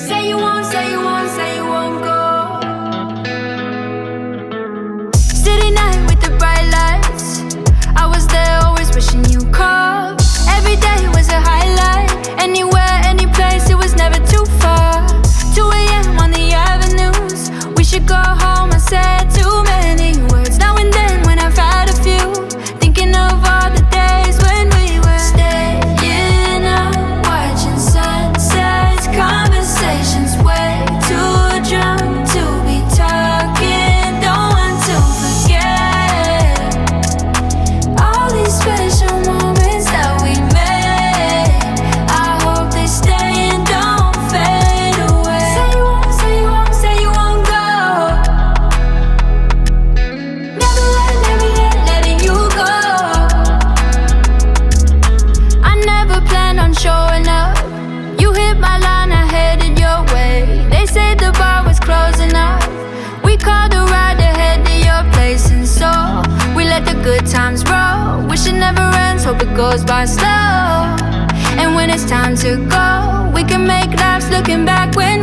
Say you won't, say you won't, say you won't go. City night with the bright lights, I was there always wishing you called. Every day was a highlight. Anywhere, any place, it was never too far. 2 a.m. on the avenues, we should go home. I said too many words. Now and then when I've had a few, thinking of all the days when we were staying up, watching sunsets, conversations way too drunk to be talking. Don't want to forget all these special moments that we made. I hope they stay and don't fade away. Say you won't, say you won't, say you won't go. Never letting you go. I never planned on showing up. You hit my line, I headed your way. They said the bar was closing up. We called a ride to head to your place, and so we let the good times roll. Wish it never ends, hope it goes by slow. And when it's time to go, we can make laps looking back when